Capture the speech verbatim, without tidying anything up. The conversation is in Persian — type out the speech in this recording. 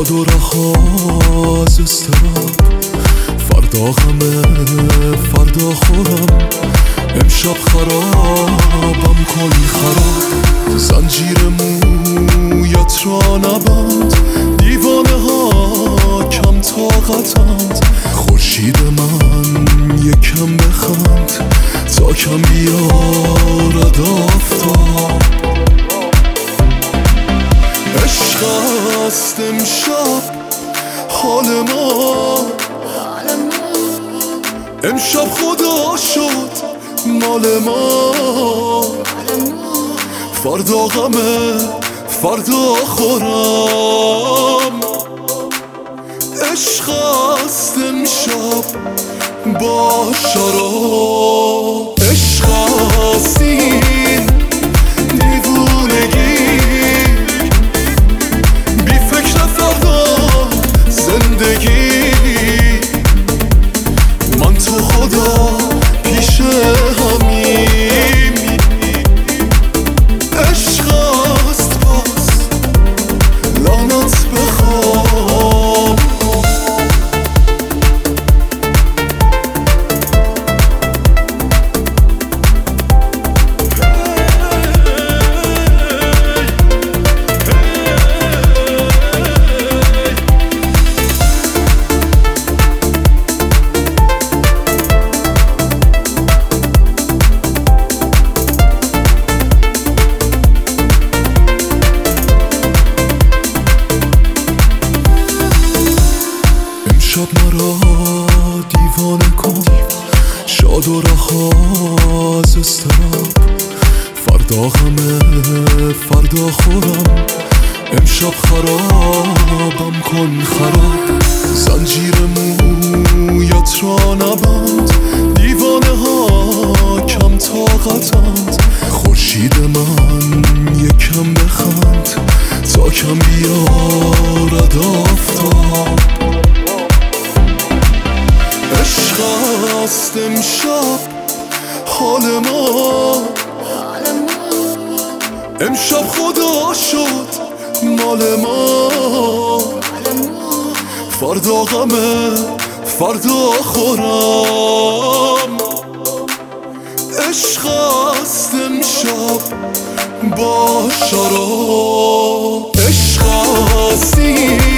شاد و رها از استراب. فردا غمه فردا خورم، امشب خرابم کنی خراب. زنجیر مویت را نبند، دیوانه ها کم طاقتند. خورشید من یکم بخند تا کم بیارد آفتاب. عشق است امشب حال ما، امشب خدا شد مال ما. فردا غمه فردا خورم، عشق است امشب با شراب. عشق است این دیوونگی، بی فکر فردا زندگی. من تو خدا پیش همیم، عشق است باز لعنت بخواب. امشب مرا دیوانه کن، شاد و رها از استراب. فردا غمه فردا خورم، امشب خرابم کن خراب. زنجیر مویت را نبند، دیوانه ها کم طاقتند. خورشید من یکم بخند تا کم بیارد آفتاب. عشق است امشب حال ما، امشب خدا شد مال ما. فردا غمه فردا خورم، عشق است امشب با شراب. عشق است این